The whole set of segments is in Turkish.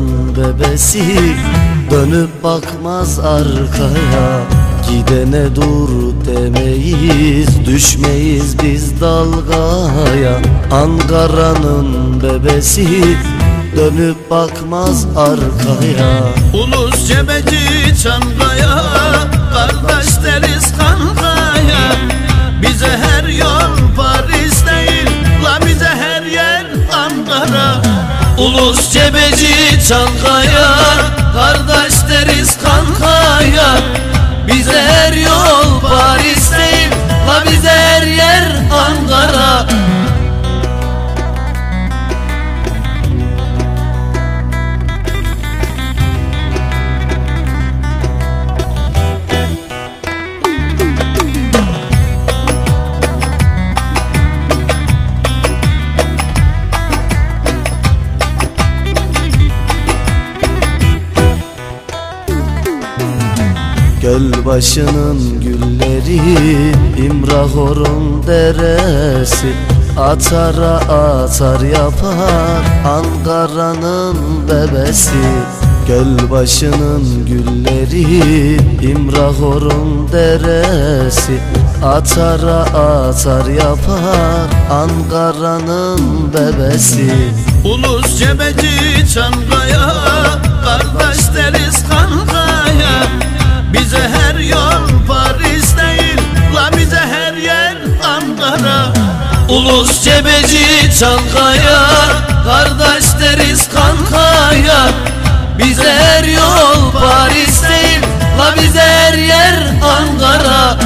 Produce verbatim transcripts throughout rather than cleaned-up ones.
bebesi, dönüp bakmaz arkaya. Gidene dur demeyiz, düşmeyiz biz dalgaya. Ankara'nın bebesi, dönüp bakmaz arkaya. Ulus Cebeci Çankaya, kardeş deriz kankaya. Bize her yol Paris değil, la bize her yer Ankara. Ulus Cebeci Çankaya, kardeş deriz kankaya. Bize her yol Paris değil, la bize her yer Ankara. Gölbaşının gülleri, İmrahor'un deresi, atara atar yapar Ankara'nın bebesi. Gölbaşının gülleri, İmrahor'un deresi, atara atar yapar Ankara'nın bebesi. Ulus Cebeci Çankaya, kardeş deriz kankaya. Bize her yol Paris değil, la bize her yer Ankara. Ulus Cebeci Çankaya, kardeş deriz kankaya. Bize her yol Paris değil, la bize her yer Ankara.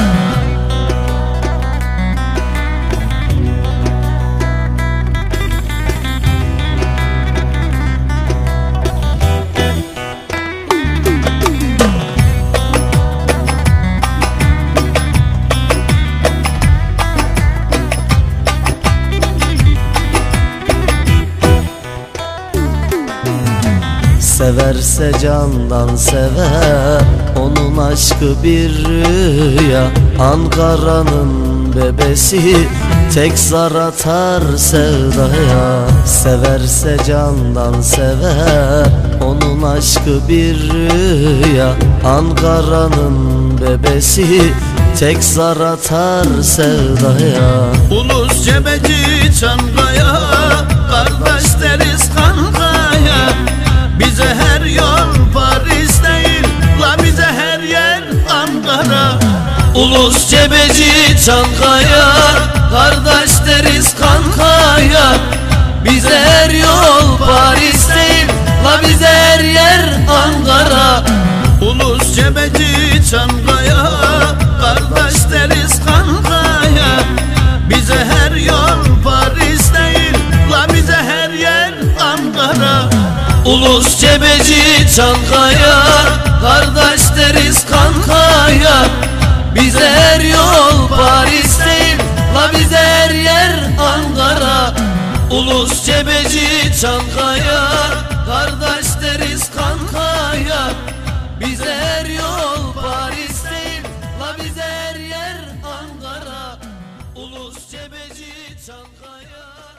Severse candan sever, onun aşkı bir rüya. Ankara'nın bebesi, tek zar atar sevdaya. Severse candan sever, onun aşkı bir rüya. Ankara'nın bebesi, tek zar atar sevdaya. Ulus Cebeci Çankaya, kardeş deriz kankaya. Bize her yol Paris değil, la bize her yer Ankara. Ulus Cebeci Çankaya, kardeş deriz kankaya. Bize her yol Paris değil, la bize her yer Ankara. Ulus Cebeci Çankaya, kardeş deriz kankaya. Bize her yol Paris değil, la bize her yer Ankara. Ulus Cebeci Çankaya, kardeş deriz kankaya. Bize her yol Paris değil, la bize her yer Ankara. Ulus Cebeci Çankaya, kardeş deriz kankaya. Bize her yol Paris değil, la bize her yer Ankara. Ulus Cebeci Çankaya.